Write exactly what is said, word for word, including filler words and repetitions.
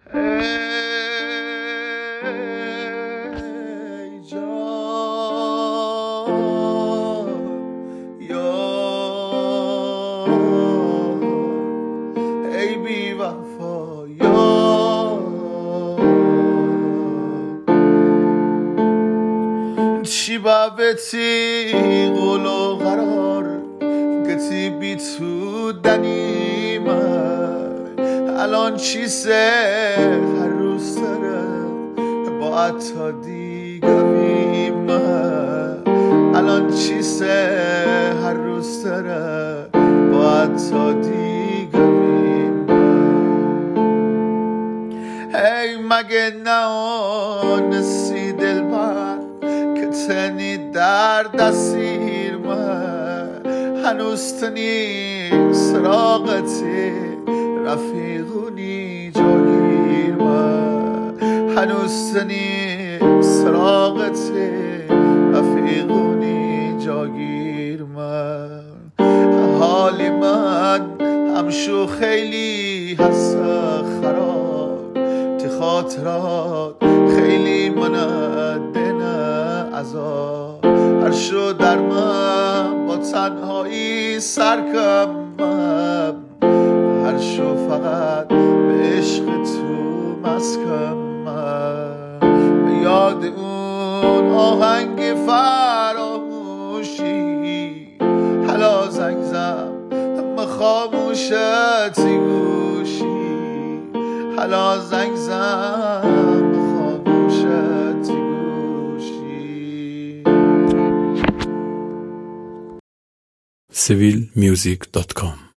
ای جان یار ای بی وفا یار چی بابتی قولو قرار گتی بی تو دنیمه الان چی سه هر روز داره با عطا دیگه بیمه الان چی سه هر روز داره با عطا دیگه بیمه ای مگه نانسی دل بر که تنی در دستیر من هنوز تنی سراغتی رفیقونی جاگیر من هنوز تنی سراغتی رفیقونی جاگیر من حالی من همشو خیلی هست خراب تی خاطرات خیلی من دنه عذاب هر شو در من با تنهایی سرکم هر شو فقط به عشق تو مسکم به یاد اون آهنگ فراموشی حالا زنگ زم اما خاموشتی گوشی حالا زنگ زم خاموشتی گوشی سیویل میوزیک دات کام